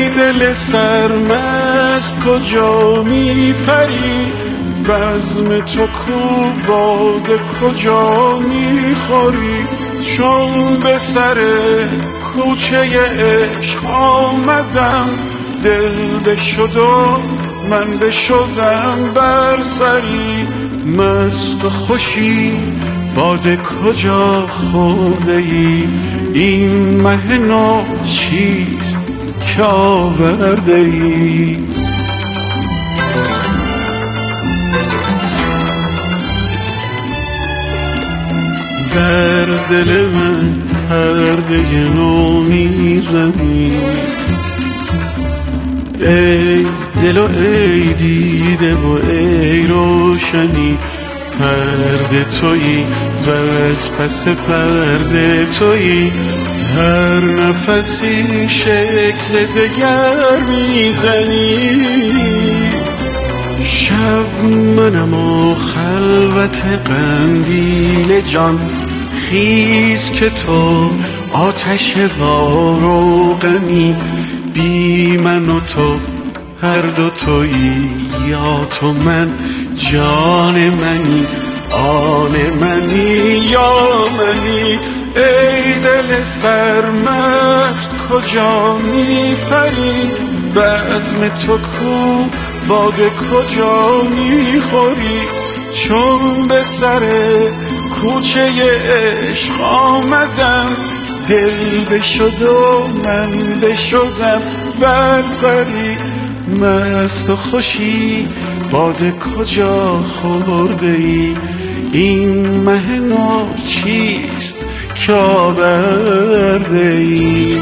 دل سرمست کجا می پری، بزم تو کو باده کجا می خوری. چون به سر کوچه عشق آمدم، دل بشد و من بشدم بر سری. مست و خوشی باده کجا خورده ای، این مه نو چیست که آورده ای. در دل من پرده نو میزنی، ای دل و ای دیده و ای روشنی. پرده تویی و از پس پرده تویی، هر نفسی شکل دگر میزنی. شب منم و خلوت قندیل جان، خیز که تو آتش با روغنی. بی من و تو هر دو تویی، یا تو من جان منی، آن منی یا منی. ای دل سرمست کجا می پری، بزم تو کو باده کجا می خوری. چون به سر کوچه عشق آمدم، دل بشد و من بشدم بر سری. مست و خوشی باده کجا خورده ای، این مه نو چیست که آورده ای.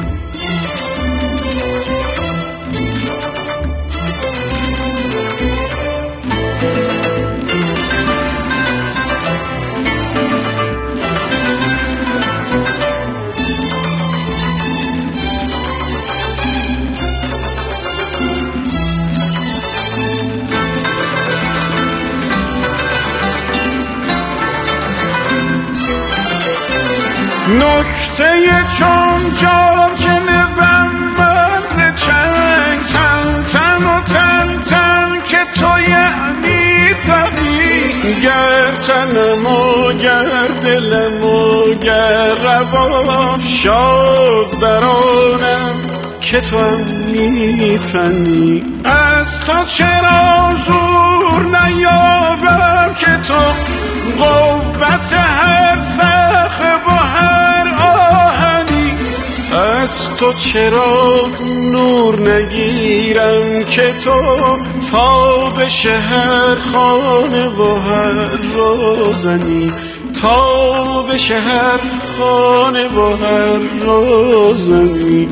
نکته چون جاجم و مرز چنگ، تن تن و تن تن که تو یعنی تنی. گر تنم و گر دلم و گر روان، شاد برانم که تو هم میتنی. از تو چرا زور نیابم که تو قوت هر صخره و هر آهنی. از تو چرا نور نگیرم که تو تابش هر خانه و هر روزنی. تابش هر خانه و هر روزنی.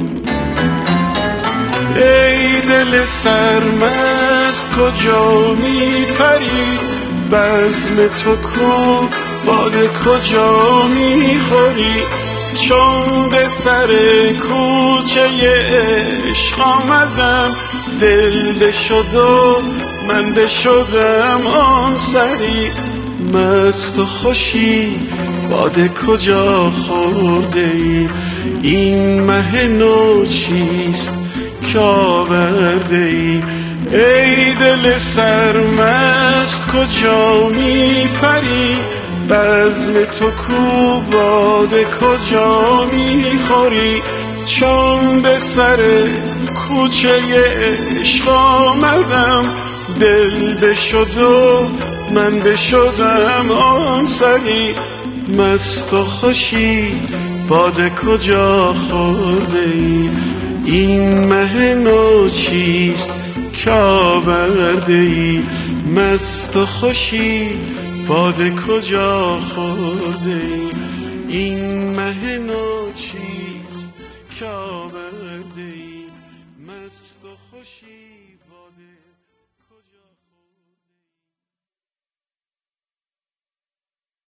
ای دل سرمست کجا می پری، بزم تو کو باده کجا می خوری. چون به سر کوچه عشق آمدم، دل بشد و من بشدم آن سری. مست و خوشی باده کجا خورده ای، این مه نو چیست که آورده ای. ای دل سرمست کجا می پری، بزم تو کو باده کجا می خوری. چون به سر کوچه عشق آمدم، دل بشد و من بشدم آن سری. مست و خوشی باده کجا خورده ای، این مه نو چیست که آورده ای. مست و خوشی باده کجا خورده ای، این مه نو چیست که آورده ای. مست و خوشی باده کجا